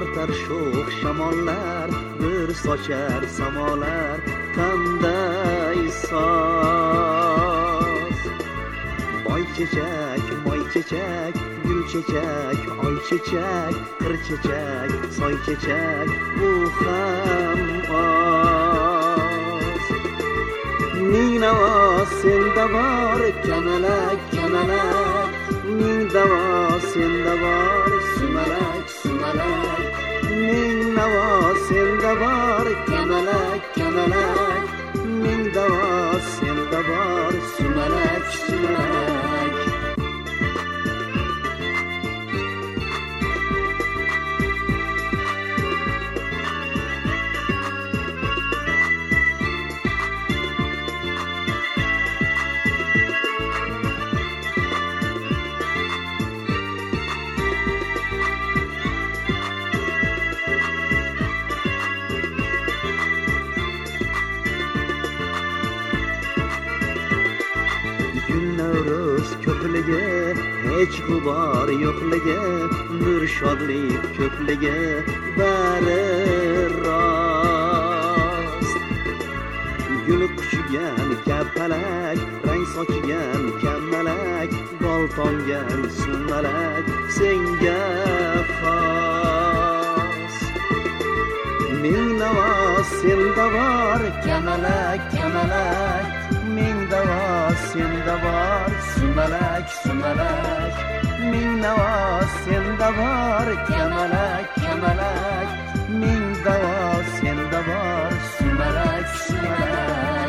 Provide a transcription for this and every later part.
tortar sho'x shamollar, bir sochar samolar qanday soz. Boy chechak, moy chechak, gul chechak, oy chechak, qir chechak, soy chechak, bu ham oz. Ming navo senda bor, kamalak, kamalak, ming davo senda bor, sumalak, sumalak. Ming navo senda bor, kamalak, kamalak, ming davo senda bor, sumalak, sumalak. Ko'pligi, hech g'ubor yo'qligi, nur shodlik ko'pligi, bari rost. Gul quchigan kapalak, rang sochigan kamalak, bol tomgan sumalak, senga xos. Ming navo senda bor, kamalak, kamalak, ming davo senda bor, sumalak, sumalak. Ming navo senda bor, kamalak, kamalak, ming davo senda bor, sumalak, sumalak.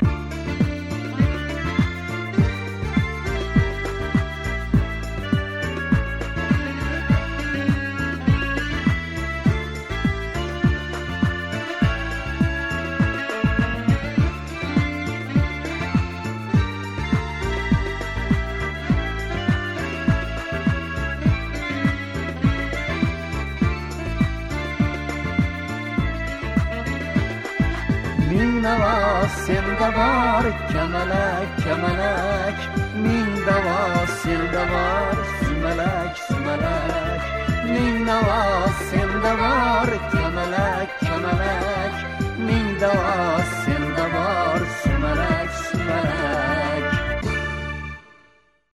Ming navo senda bor, kamalak, kamalak, ming davo senda bor, sumalak, sumalak. Ming navo senda bor,